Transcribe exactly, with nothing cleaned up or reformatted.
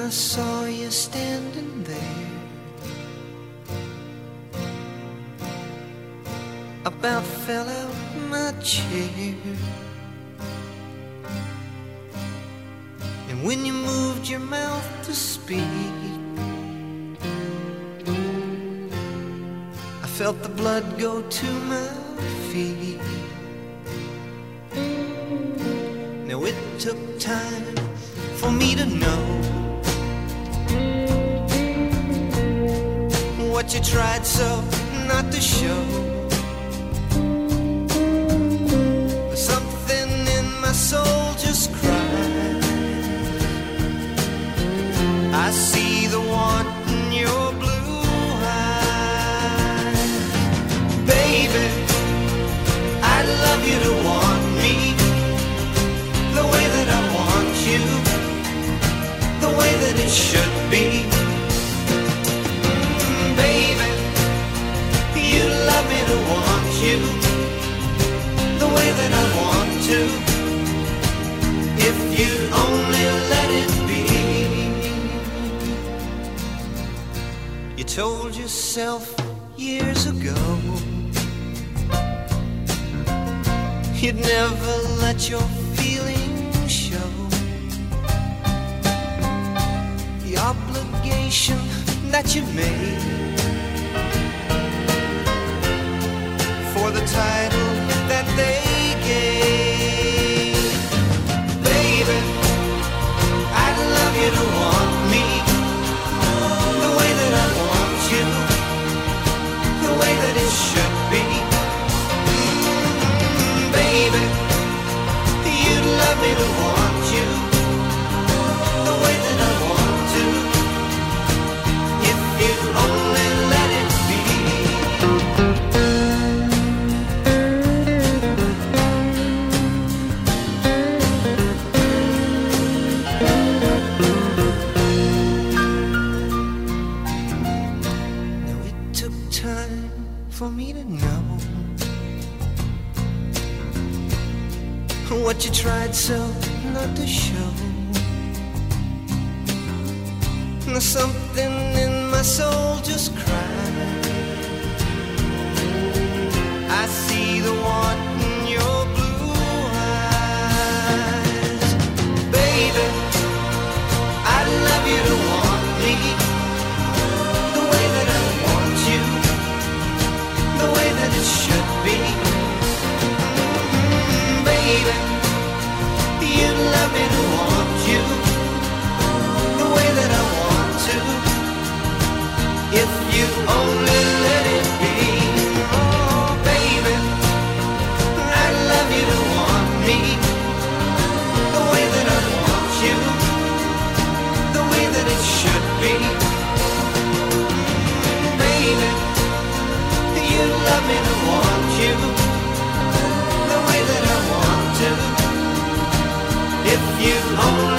I saw you standing there, about fell out my chair. And when you moved your mouth to speak, I felt the blood go to my feet. Now it took time for me to know what you tried so not to show. Something in my soul just cried. I see the want in your blue eyes. Baby, I'd love you to want me the way that I want you, the way that it should be. Mm, baby, you love me to want you the way that I want to, if you'd only let it be. You told yourself years ago you'd never let your feelings show. The obligation that you made for the title that they gave. Baby, I'd love you to want me the way that I want you, the way that it should be. Mm, baby, you'd love me to want you the way that I want to, if you'd only let it be. Now it took time for me to know what you tried so not to show. Now something in my soul just cried. I see the want in your blue eyes. Baby, I'd love you to want me the way that I want you, the way that it should be. Mm, baby, you'd love me to want you the way that I want to, if you only let it be. Oh, baby, I'd love you to want me the way that I want you, the way that it should be. Mm, baby, you'd love me to want you the way that I want to, if you only